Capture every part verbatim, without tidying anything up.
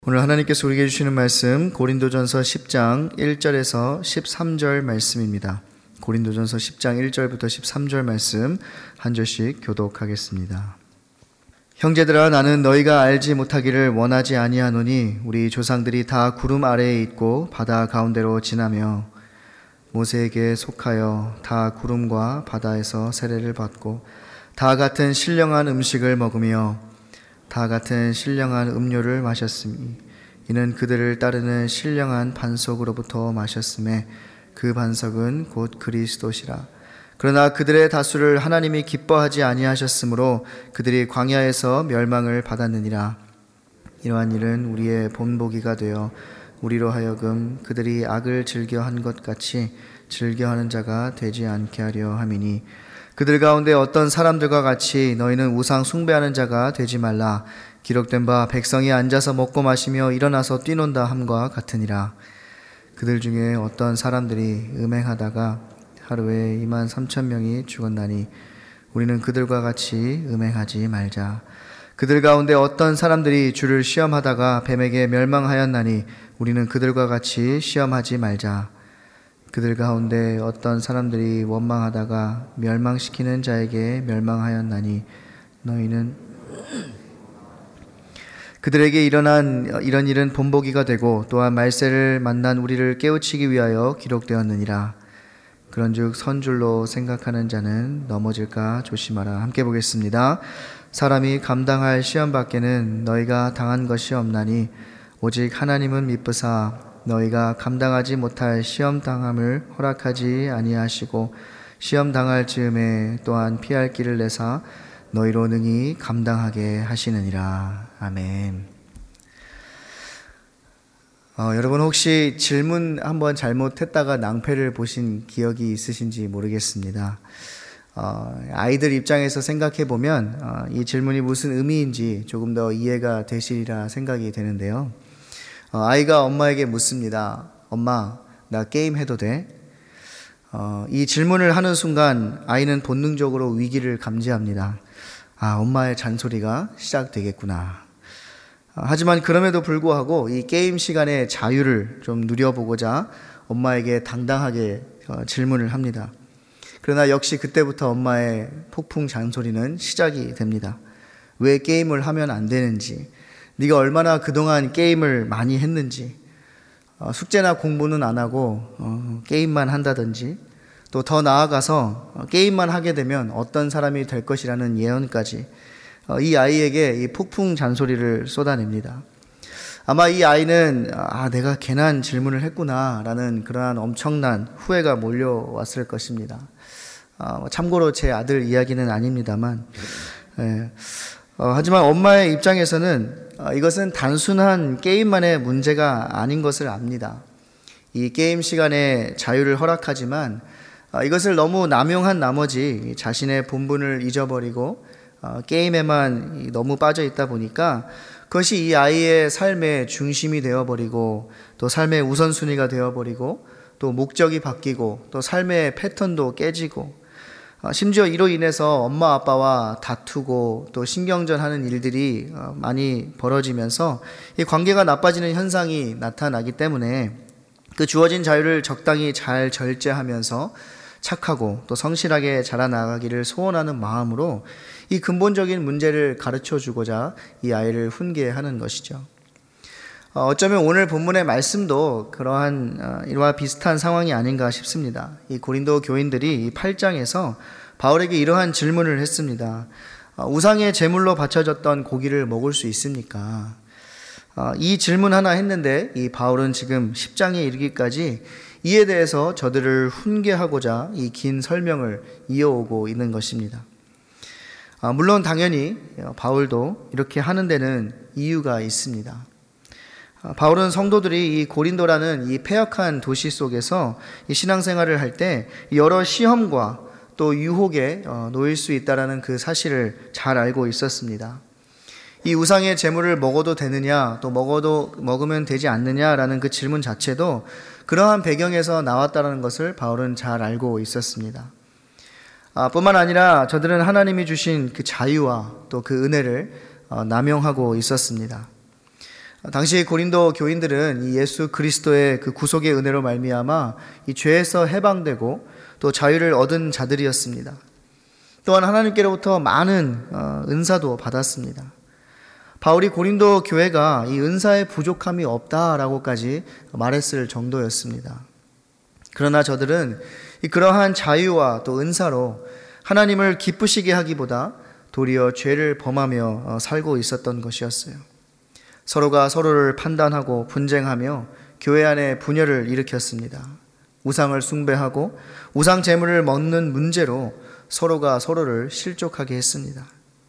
오늘 하나님께서 우리에게 주시는 말씀 고린도전서 십 장 일 절에서 십삼 절 말씀입니다. 고린도전서 십 장 일 절부터 십삼 절 말씀 한 절씩 교독하겠습니다. 형제들아, 나는 너희가 알지 못하기를 원하지 아니하노니 우리 조상들이 다 구름 아래에 있고 바다 가운데로 지나며 모세에게 속하여 다 구름과 바다에서 세례를 받고 다 같은 신령한 음식을 먹으며 다 같은 신령한 음료를 마셨으니 이는 그들을 따르는 신령한 반석으로부터 마셨음에 그 반석은 곧 그리스도시라. 그러나 그들의 다수를 하나님이 기뻐하지 아니하셨으므로 그들이 광야에서 멸망을 받았느니라. 이러한 일은 우리의 본보기가 되어 우리로 하여금 그들이 악을 즐겨한 것 같이 즐겨하는 자가 되지 않게 하려 함이니, 그들 가운데 어떤 사람들과 같이 너희는 우상 숭배하는 자가 되지 말라. 기록된 바 백성이 앉아서 먹고 마시며 일어나서 뛰논다 함과 같으니라. 그들 중에 어떤 사람들이 음행하다가 하루에 이만 삼천 명이 죽었나니 우리는 그들과 같이 음행하지 말자. 그들 가운데 어떤 사람들이 주를 시험하다가 뱀에게 멸망하였나니 우리는 그들과 같이 시험하지 말자. 그들 가운데 어떤 사람들이 원망하다가 멸망시키는 자에게 멸망하였나니 너희는 그들에게 일어난 이런 일은 본보기가 되고 또한 말세를 만난 우리를 깨우치기 위하여 기록되었느니라. 그런즉 선줄로 생각하는 자는 넘어질까 조심하라. 함께 보겠습니다. 사람이 감당할 시험 밖에는 너희가 당한 것이 없나니 오직 하나님은 미쁘사 너희가 감당하지 못할 시험 당함을 허락하지 아니하시고 시험 당할 즈음에 또한 피할 길을 내사 너희로 능히 감당하게 하시느니라. 아멘. 어, 여러분 혹시 질문 한번 잘못했다가 낭패를 보신 기억이 있으신지 모르겠습니다. 어, 아이들 입장에서 생각해 보면 어, 이 질문이 무슨 의미인지 조금 더 이해가 되시리라 생각이 되는데요. 어, 아이가 엄마에게 묻습니다. 엄마, 나 게임 해도 돼? 어, 이 질문을 하는 순간 아이는 본능적으로 위기를 감지합니다. 아, 엄마의 잔소리가 시작되겠구나. 어, 하지만 그럼에도 불구하고 이 게임 시간의 자유를 좀 누려보고자 엄마에게 당당하게 어, 질문을 합니다. 그러나 역시 그때부터 엄마의 폭풍 잔소리는 시작이 됩니다. 왜 게임을 하면 안 되는지, 네가 얼마나 그동안 게임을 많이 했는지, 어, 숙제나 공부는 안 하고 어, 게임만 한다든지, 또 더 나아가서 어, 게임만 하게 되면 어떤 사람이 될 것이라는 예언까지 어, 이 아이에게 이 폭풍 잔소리를 쏟아냅니다. 아마 이 아이는 아, 내가 괜한 질문을 했구나 라는 그러한 엄청난 후회가 몰려왔을 것입니다. 어, 참고로 제 아들 이야기는 아닙니다만, 예. 어, 하지만 엄마의 입장에서는 어, 이것은 단순한 게임만의 문제가 아닌 것을 압니다. 이 게임 시간에 자유를 허락하지만 어, 이것을 너무 남용한 나머지 자신의 본분을 잊어버리고 어, 게임에만 너무 빠져 있다 보니까 그것이 이 아이의 삶의 중심이 되어버리고 또 삶의 우선순위가 되어버리고 또 목적이 바뀌고 또 삶의 패턴도 깨지고 심지어 이로 인해서 엄마 아빠와 다투고 또 신경전하는 일들이 많이 벌어지면서 이 관계가 나빠지는 현상이 나타나기 때문에 그 주어진 자유를 적당히 잘 절제하면서 착하고 또 성실하게 자라나가기를 소원하는 마음으로 이 근본적인 문제를 가르쳐주고자 이 아이를 훈계하는 것이죠. 어쩌면 오늘 본문의 말씀도 그러한 이와 비슷한 상황이 아닌가 싶습니다. 이 고린도 교인들이 이 팔 장에서 바울에게 이러한 질문을 했습니다. 우상의 제물로 바쳐졌던 고기를 먹을 수 있습니까? 이 질문 하나 했는데 이 바울은 지금 십 장에 이르기까지 이에 대해서 저들을 훈계하고자 이 긴 설명을 이어오고 있는 것입니다. 물론 당연히 바울도 이렇게 하는 데는 이유가 있습니다. 바울은 성도들이 이 고린도라는 이 패역한 도시 속에서 이 신앙생활을 할 때 여러 시험과 또 유혹에 놓일 수 있다는 그 사실을 잘 알고 있었습니다. 이 우상의 제물을 먹어도 되느냐, 또 먹어도 먹으면 되지 않느냐라는 그 질문 자체도 그러한 배경에서 나왔다는 것을 바울은 잘 알고 있었습니다. 아, 뿐만 아니라 저들은 하나님이 주신 그 자유와 또 그 은혜를 어, 남용하고 있었습니다. 당시 고린도 교인들은 이 예수 그리스도의 그 구속의 은혜로 말미암아 이 죄에서 해방되고 또 자유를 얻은 자들이었습니다. 또한 하나님께로부터 많은 은사도 받았습니다. 바울이 고린도 교회가 이 은사의 부족함이 없다라고까지 말했을 정도였습니다. 그러나 저들은 그러한 자유와 또 은사로 하나님을 기쁘시게 하기보다 도리어 죄를 범하며 살고 있었던 것이었어요. 서로가 서로를 판단하고 분쟁하며 교회 안에 분열을 일으켰습니다. 우상을 숭배하고 우상 제물을 먹는 문제로 서로가 서로를 실족하게 했습니다.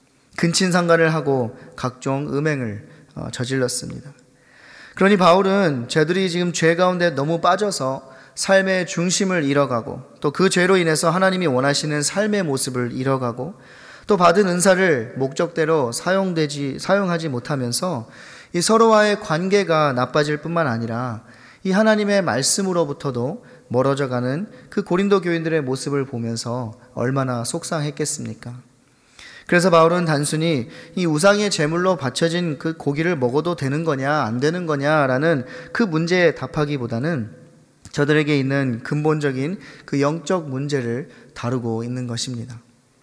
근친상간을 하고 각종 음행을 저질렀습니다. 그러니 바울은 저들이 지금 죄 가운데 너무 빠져서 삶의 중심을 잃어가고 또 그 죄로 인해서 하나님이 원하시는 삶의 모습을 잃어가고 또 받은 은사를 목적대로 사용되지, 사용하지 못하면서 이 서로와의 관계가 나빠질 뿐만 아니라 이 하나님의 말씀으로부터도 멀어져가는 그 고린도 교인들의 모습을 보면서 얼마나 속상했겠습니까? 그래서 바울은 단순히 이 우상의 제물로 바쳐진 그 고기를 먹어도 되는 거냐 안 되는 거냐라는 그 문제에 답하기보다는 저들에게 있는 근본적인 그 영적 문제를 다루고 있는 것입니다.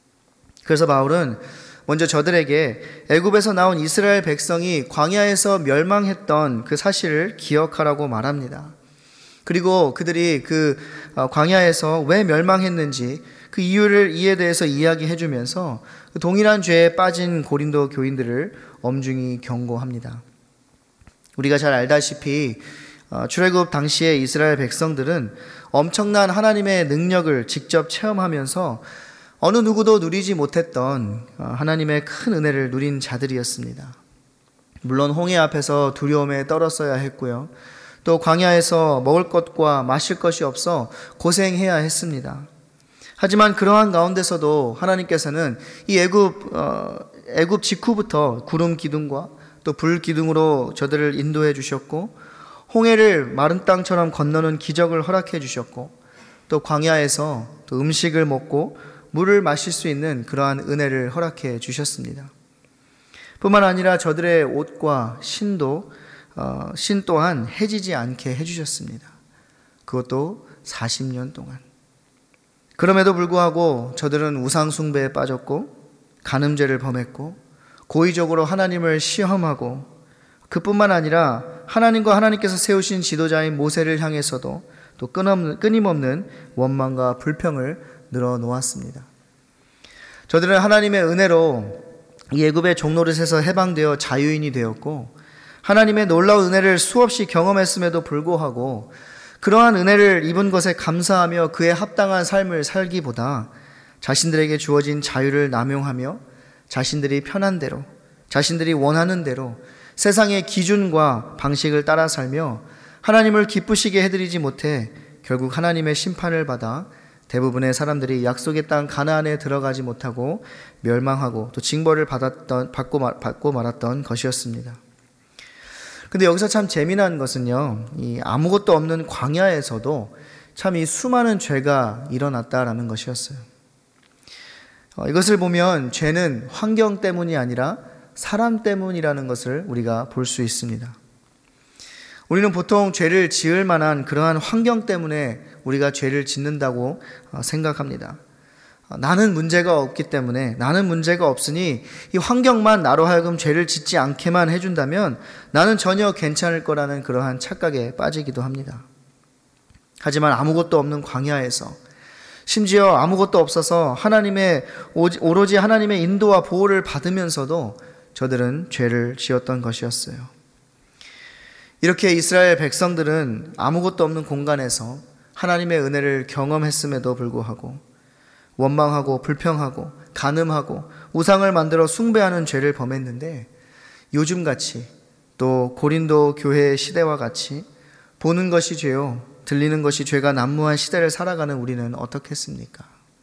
그래서 바울은 먼저 저들에게 애굽에서 나온 이스라엘 백성이 광야에서 멸망했던 그 사실을 기억하라고 말합니다. 그리고 그들이 그 광야에서 왜 멸망했는지 그 이유를 이에 대해서 이야기해 주면서 동일한 죄에 빠진 고린도 교인들을 엄중히 경고합니다. 우리가 잘 알다시피 출애굽 당시에 이스라엘 백성들은 엄청난 하나님의 능력을 직접 체험하면서 어느 누구도 누리지 못했던 하나님의 큰 은혜를 누린 자들이었습니다. 물론 홍해 앞에서 두려움에 떨었어야 했고요. 또 광야에서 먹을 것과 마실 것이 없어 고생해야 했습니다. 하지만 그러한 가운데서도 하나님께서는 이 애굽 어, 애굽 직후부터 구름 기둥과 또 불 기둥으로 저들을 인도해 주셨고 홍해를 마른 땅처럼 건너는 기적을 허락해 주셨고 또 광야에서 또 음식을 먹고 물을 마실 수 있는 그러한 은혜를 허락해 주셨습니다. 뿐만 아니라 저들의 옷과 신도 어, 신 또한 해지지 않게 해주셨습니다. 그것도 사십 년 동안. 그럼에도 불구하고 저들은 우상 숭배에 빠졌고 간음죄를 범했고 고의적으로 하나님을 시험하고 그뿐만 아니라 하나님과 하나님께서 세우신 지도자인 모세를 향해서도 또 끊임없는 원망과 불평을 늘어놓았습니다. 저들은 하나님의 은혜로 이 애굽의 종노릇에서 해방되어 자유인이 되었고 하나님의 놀라운 은혜를 수없이 경험했음에도 불구하고 그러한 은혜를 입은 것에 감사하며 그에 합당한 삶을 살기보다 자신들에게 주어진 자유를 남용하며 자신들이 편한 대로 자신들이 원하는 대로 세상의 기준과 방식을 따라 살며 하나님을 기쁘시게 해드리지 못해 결국 하나님의 심판을 받아 대부분의 사람들이 약속의 땅 가나안에 들어가지 못하고 멸망하고 또 징벌을 받았던, 받고, 받고 말았던 것이었습니다. 근데 여기서 참 재미난 것은요, 이 아무것도 없는 광야에서도 참 이 수많은 죄가 일어났다라는 것이었어요. 어, 이것을 보면 죄는 환경 때문이 아니라 사람 때문이라는 것을 우리가 볼 수 있습니다. 우리는 보통 죄를 지을 만한 그러한 환경 때문에 우리가 죄를 짓는다고 생각합니다. 나는 문제가 없기 때문에 나는 문제가 없으니 이 환경만 나로 하여금 죄를 짓지 않게만 해준다면 나는 전혀 괜찮을 거라는 그러한 착각에 빠지기도 합니다. 하지만 아무것도 없는 광야에서 심지어 아무것도 없어서 하나님의 오로지 하나님의 인도와 보호를 받으면서도 저들은 죄를 지었던 것이었어요. 이렇게 이스라엘 백성들은 아무것도 없는 공간에서 하나님의 은혜를 경험했음에도 불구하고 원망하고 불평하고 간음하고 우상을 만들어 숭배하는 죄를 범했는데 요즘같이 또 고린도 교회의 시대와 같이 보는 것이 죄요 들리는 것이 죄가 난무한 시대를 살아가는 우리는 어떻겠습니까?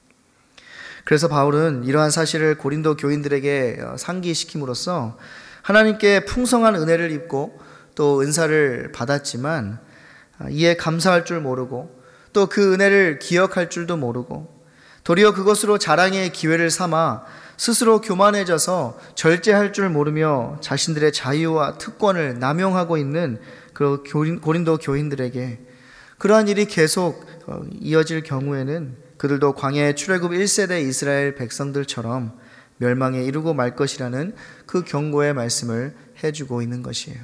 그래서 바울은 이러한 사실을 고린도 교인들에게 상기시킴으로써 하나님께 풍성한 은혜를 입고 또 은사를 받았지만 이에 감사할 줄 모르고 또 그 은혜를 기억할 줄도 모르고 도리어 그것으로 자랑의 기회를 삼아 스스로 교만해져서 절제할 줄 모르며 자신들의 자유와 특권을 남용하고 있는 그 고린도 교인들에게 그러한 일이 계속 이어질 경우에는 그들도 광야의 출애굽 일 세대 이스라엘 백성들처럼 멸망에 이르고 말 것이라는 그 경고의 말씀을 해주고 있는 것이에요.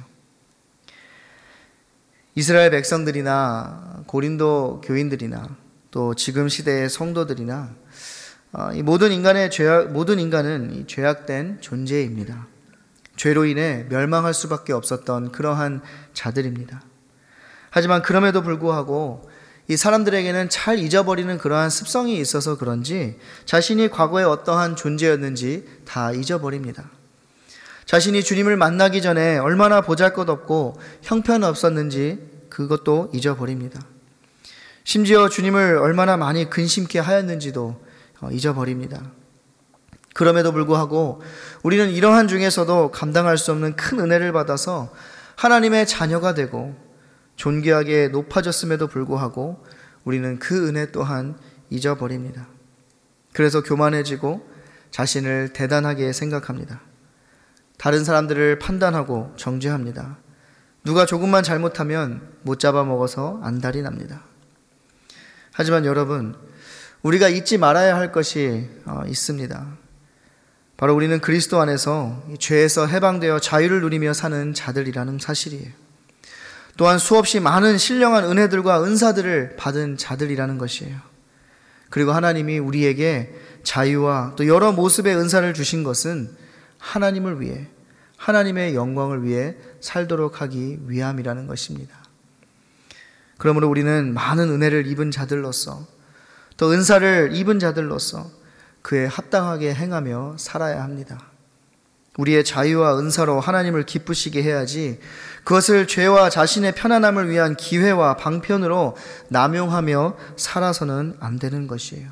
이스라엘 백성들이나 고린도 교인들이나 또 지금 시대의 성도들이나 이 모든 인간의 죄악, 모든 인간은 이 죄악된 존재입니다. 죄로 인해 멸망할 수밖에 없었던 그러한 자들입니다. 하지만 그럼에도 불구하고 이 사람들에게는 잘 잊어버리는 그러한 습성이 있어서 그런지 자신이 과거에 어떠한 존재였는지 다 잊어버립니다. 자신이 주님을 만나기 전에 얼마나 보잘것없고 형편없었는지 그것도 잊어버립니다. 심지어 주님을 얼마나 많이 근심케 하였는지도 잊어버립니다. 그럼에도 불구하고 우리는 이러한 중에서도 감당할 수 없는 큰 은혜를 받아서 하나님의 자녀가 되고 존귀하게 높아졌음에도 불구하고 우리는 그 은혜 또한 잊어버립니다. 그래서 교만해지고 자신을 대단하게 생각합니다. 다른 사람들을 판단하고 정죄합니다. 누가 조금만 잘못하면 못 잡아먹어서 안달이 납니다. 하지만 여러분, 우리가 잊지 말아야 할 것이 있습니다. 바로 우리는 그리스도 안에서 죄에서 해방되어 자유를 누리며 사는 자들이라는 사실이에요. 또한 수없이 많은 신령한 은혜들과 은사들을 받은 자들이라는 것이에요. 그리고 하나님이 우리에게 자유와 또 여러 모습의 은사를 주신 것은 하나님을 위해, 하나님의 영광을 위해 살도록 하기 위함이라는 것입니다. 그러므로 우리는 많은 은혜를 입은 자들로서 또 은사를 입은 자들로서 그에 합당하게 행하며 살아야 합니다. 우리의 자유와 은사로 하나님을 기쁘시게 해야지 그것을 죄와 자신의 편안함을 위한 기회와 방편으로 남용하며 살아서는 안 되는 것이에요.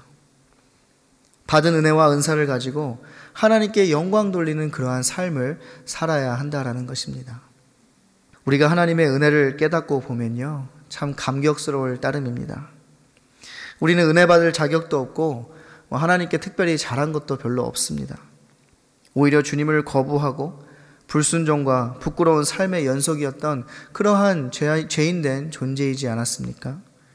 받은 은혜와 은사를 가지고 하나님께 영광 돌리는 그러한 삶을 살아야 한다라는 것입니다. 우리가 하나님의 은혜를 깨닫고 보면요, 참 감격스러울 따름입니다. 우리는 은혜 받을 자격도 없고 하나님께 특별히 잘한 것도 별로 없습니다. 오히려 주님을 거부하고 불순종과 부끄러운 삶의 연속이었던 그러한 죄인된 존재이지 않았습니까?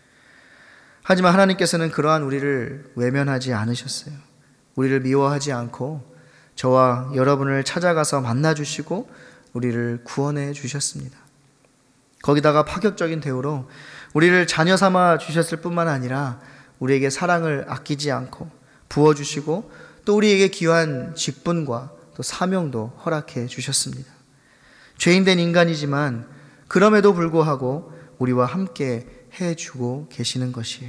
하지만 하나님께서는 그러한 우리를 외면하지 않으셨어요. 우리를 미워하지 않고 저와 여러분을 찾아가서 만나주시고 우리를 구원해 주셨습니다. 거기다가 파격적인 대우로 우리를 자녀 삼아 주셨을 뿐만 아니라 우리에게 사랑을 아끼지 않고 부어주시고 또 우리에게 귀한 직분과 또 사명도 허락해 주셨습니다. 죄인된 인간이지만 그럼에도 불구하고 우리와 함께 해주고 계시는 것이에요.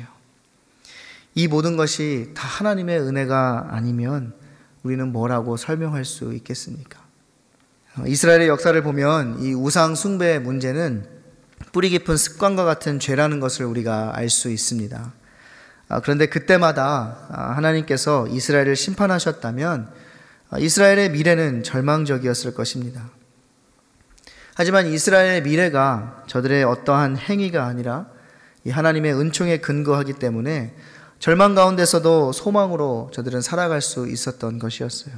이 모든 것이 다 하나님의 은혜가 아니면 우리는 뭐라고 설명할 수 있겠습니까? 이스라엘의 역사를 보면 이 우상 숭배의 문제는 뿌리 깊은 습관과 같은 죄라는 것을 우리가 알 수 있습니다. 그런데 그때마다 하나님께서 이스라엘을 심판하셨다면 이스라엘의 미래는 절망적이었을 것입니다. 하지만 이스라엘의 미래가 저들의 어떠한 행위가 아니라 이 하나님의 은총에 근거하기 때문에 절망 가운데서도 소망으로 저들은 살아갈 수 있었던 것이었어요.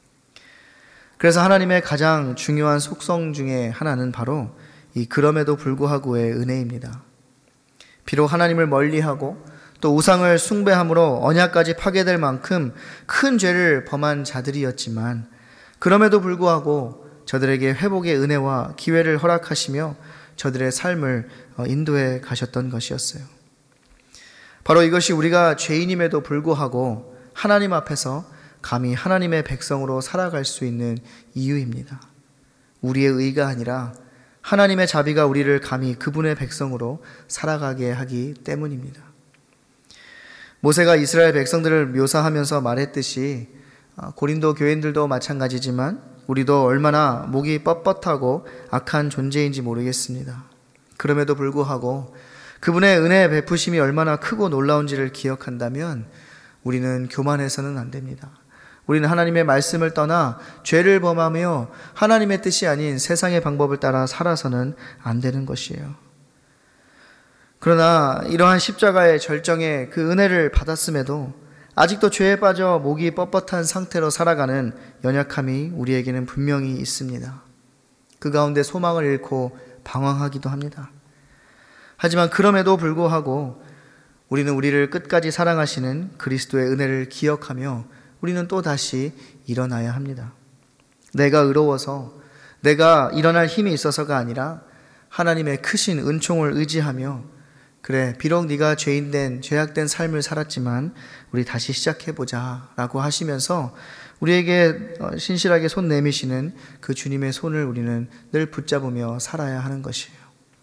그래서 하나님의 가장 중요한 속성 중에 하나는 바로 이 그럼에도 불구하고의 은혜입니다. 비록 하나님을 멀리하고 또 우상을 숭배함으로 언약까지 파괴될 만큼 큰 죄를 범한 자들이었지만 그럼에도 불구하고 저들에게 회복의 은혜와 기회를 허락하시며 저들의 삶을 인도해 가셨던 것이었어요. 바로 이것이 우리가 죄인임에도 불구하고 하나님 앞에서 감히 하나님의 백성으로 살아갈 수 있는 이유입니다. 우리의 의가 아니라 하나님의 자비가 우리를 감히 그분의 백성으로 살아가게 하기 때문입니다. 모세가 이스라엘 백성들을 묘사하면서 말했듯이 고린도 교인들도 마찬가지지만 우리도 얼마나 목이 뻣뻣하고 악한 존재인지 모르겠습니다. 그럼에도 불구하고 그분의 은혜의 베푸심이 얼마나 크고 놀라운지를 기억한다면 우리는 교만해서는 안 됩니다. 우리는 하나님의 말씀을 떠나 죄를 범하며 하나님의 뜻이 아닌 세상의 방법을 따라 살아서는 안 되는 것이에요. 그러나 이러한 십자가의 절정의 그 은혜를 받았음에도 아직도 죄에 빠져 목이 뻣뻣한 상태로 살아가는 연약함이 우리에게는 분명히 있습니다. 그 가운데 소망을 잃고 방황하기도 합니다. 하지만 그럼에도 불구하고 우리는 우리를 끝까지 사랑하시는 그리스도의 은혜를 기억하며 우리는 또 다시 일어나야 합니다. 내가 의로워서, 내가 일어날 힘이 있어서가 아니라 하나님의 크신 은총을 의지하며, 그래, 비록 네가 죄인된, 죄악된 삶을 살았지만 우리 다시 시작해보자 라고 하시면서 우리에게 신실하게 손 내미시는 그 주님의 손을 우리는 늘 붙잡으며 살아야 하는 것이에요.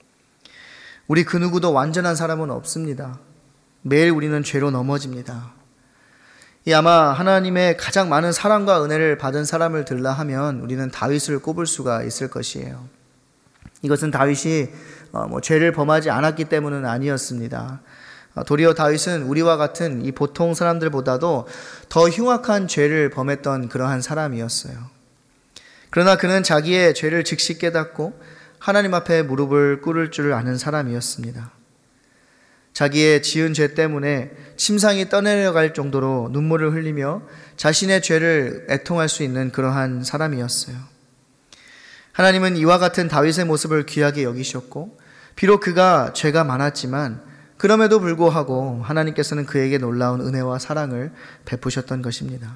우리 그 누구도 완전한 사람은 없습니다. 매일 우리는 죄로 넘어집니다. 이 아마 하나님의 가장 많은 사랑과 은혜를 받은 사람을 들라 하면 우리는 다윗을 꼽을 수가 있을 것이에요. 이것은 다윗이 뭐 죄를 범하지 않았기 때문은 아니었습니다. 도리어 다윗은 우리와 같은 이 보통 사람들보다도 더 흉악한 죄를 범했던 그러한 사람이었어요. 그러나 그는 자기의 죄를 즉시 깨닫고 하나님 앞에 무릎을 꿇을 줄 아는 사람이었습니다. 자기의 지은 죄 때문에 침상이 떠내려갈 정도로 눈물을 흘리며 자신의 죄를 애통할 수 있는 그러한 사람이었어요. 하나님은 이와 같은 다윗의 모습을 귀하게 여기셨고, 비록 그가 죄가 많았지만 그럼에도 불구하고 하나님께서는 그에게 놀라운 은혜와 사랑을 베푸셨던 것입니다.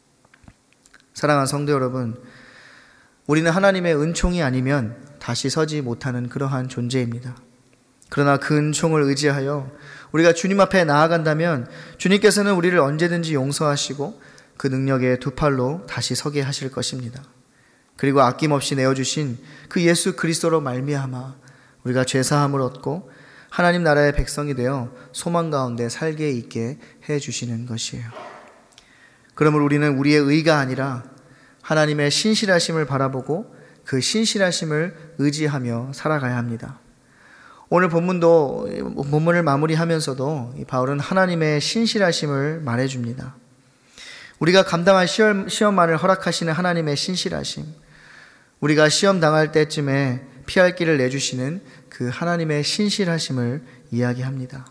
사랑하는 성도 여러분, 우리는 하나님의 은총이 아니면 다시 서지 못하는 그러한 존재입니다. 그러나 그 은총을 의지하여 우리가 주님 앞에 나아간다면 주님께서는 우리를 언제든지 용서하시고 그 능력의 두 팔로 다시 서게 하실 것입니다. 그리고 아낌없이 내어주신 그 예수 그리스도로 말미암아 우리가 죄사함을 얻고 하나님 나라의 백성이 되어 소망 가운데 살게 있게 해주시는 것이에요. 그러므로 우리는 우리의 의가 아니라 하나님의 신실하심을 바라보고 그 신실하심을 의지하며 살아가야 합니다. 오늘 본문도, 본문을 마무리하면서도 바울은 하나님의 신실하심을 말해줍니다. 우리가 감당할 시험, 시험만을 허락하시는 하나님의 신실하심, 우리가 시험 당할 때쯤에 피할 길을 내주시는 그 하나님의 신실하심을 이야기합니다.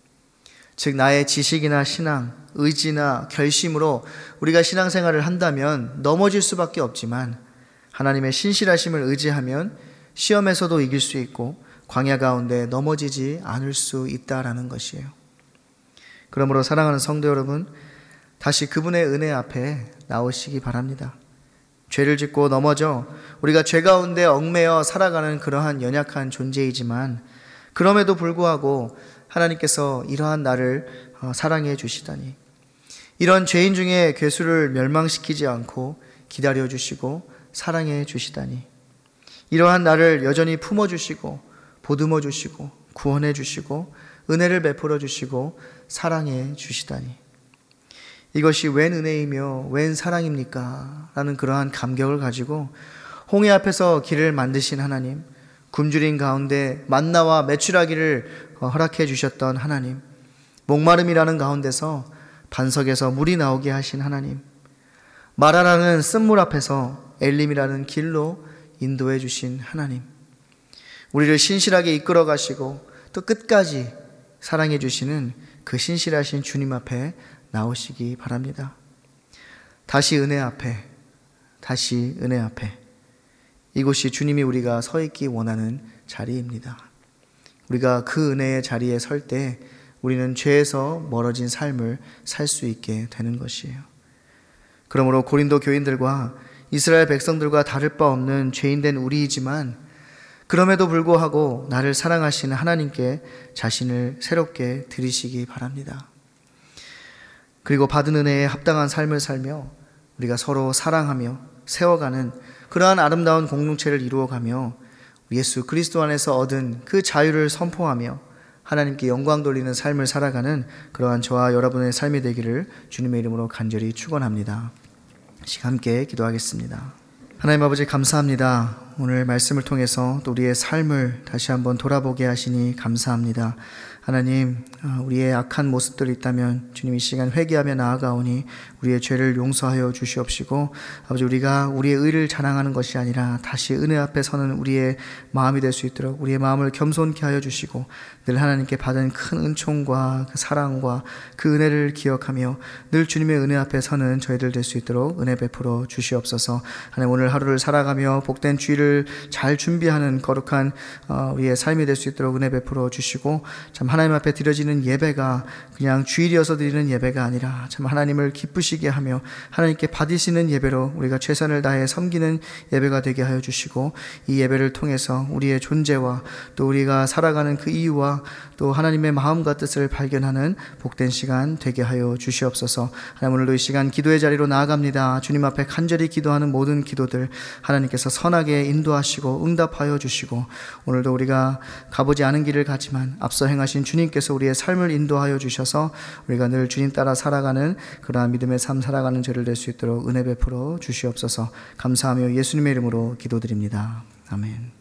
즉 나의 지식이나 신앙, 의지나 결심으로 우리가 신앙생활을 한다면 넘어질 수밖에 없지만 하나님의 신실하심을 의지하면 시험에서도 이길 수 있고 광야 가운데 넘어지지 않을 수 있다라는 것이에요. 그러므로 사랑하는 성도 여러분, 다시 그분의 은혜 앞에 나오시기 바랍니다. 죄를 짓고 넘어져 우리가 죄 가운데 얽매여 살아가는 그러한 연약한 존재이지만 그럼에도 불구하고 하나님께서 이러한 나를 사랑해 주시다니, 이런 죄인 중에 괴수를 멸망시키지 않고 기다려 주시고 사랑해 주시다니, 이러한 나를 여전히 품어 주시고 보듬어 주시고 구원해 주시고 은혜를 베풀어 주시고 사랑해 주시다니, 이것이 웬 은혜이며 웬 사랑입니까? 라는 그러한 감격을 가지고 홍해 앞에서 길을 만드신 하나님, 굶주린 가운데 만나와 메추라기를 허락해 주셨던 하나님, 목마름이라는 가운데서 반석에서 물이 나오게 하신 하나님, 마라라는 쓴물 앞에서 엘림이라는 길로 인도해 주신 하나님, 우리를 신실하게 이끌어 가시고 또 끝까지 사랑해 주시는 그 신실하신 주님 앞에 나오시기 바랍니다. 다시 은혜 앞에, 다시 은혜 앞에. 이곳이 주님이 우리가 서 있기 원하는 자리입니다. 우리가 그 은혜의 자리에 설 때 우리는 죄에서 멀어진 삶을 살 수 있게 되는 것이에요. 그러므로 고린도 교인들과 이스라엘 백성들과 다를 바 없는 죄인된 우리이지만 그럼에도 불구하고 나를 사랑하시는 하나님께 자신을 새롭게 드리시기 바랍니다. 그리고 받은 은혜에 합당한 삶을 살며 우리가 서로 사랑하며 세워가는 그러한 아름다운 공동체를 이루어가며 예수 그리스도 안에서 얻은 그 자유를 선포하며 하나님께 영광 돌리는 삶을 살아가는 그러한 저와 여러분의 삶이 되기를 주님의 이름으로 간절히 축원합니다. 시간 함께 기도하겠습니다. 하나님 아버지 감사합니다. 오늘 말씀을 통해서 또 우리의 삶을 다시 한번 돌아보게 하시니 감사합니다. 하나님, 우리의 악한 모습들이 있다면 주님 이 시간 회개하며 나아가오니 우리의 죄를 용서하여 주시옵시고, 아버지, 우리가 우리의 의를 자랑하는 것이 아니라 다시 은혜 앞에 서는 우리의 마음이 될 수 있도록 우리의 마음을 겸손케 하여 주시고, 늘 하나님께 받은 큰 은총과 그 사랑과 그 은혜를 기억하며 늘 주님의 은혜 앞에 서는 저희들 될 수 있도록 은혜 베풀어 주시옵소서. 하나님, 오늘 하루를 살아가며 복된 주일을 잘 준비하는 거룩한 우리의 삶이 될 수 있도록 은혜 베풀어 주시고, 참 하나님 앞에 드려지는 예배가 그냥 주일이어서 드리는 예배가 아니라 참 하나님을 기쁘시게 하며 하나님께 받으시는 예배로 우리가 최선을 다해 섬기는 예배가 되게 하여 주시고, 이 예배를 통해서 우리의 존재와 또 우리가 살아가는 그 이유와 또 하나님의 마음과 뜻을 발견하는 복된 시간 되게 하여 주시옵소서. 하나님, 오늘도 이 시간 기도의 자리로 나아갑니다. 주님 앞에 간절히 기도하는 모든 기도들 하나님께서 선하게 인도하시고 응답하여 주시고, 오늘도 우리가 가보지 않은 길을 가지만 앞서 행하신 주님께서 우리의 삶을 인도하여 주셔서 우리가 늘 주님 따라 살아가는 그러한 믿음의 삶 살아가는 저를 될 수 있도록 은혜 베풀어 주시옵소서. 감사하며 예수님의 이름으로 기도드립니다. 아멘.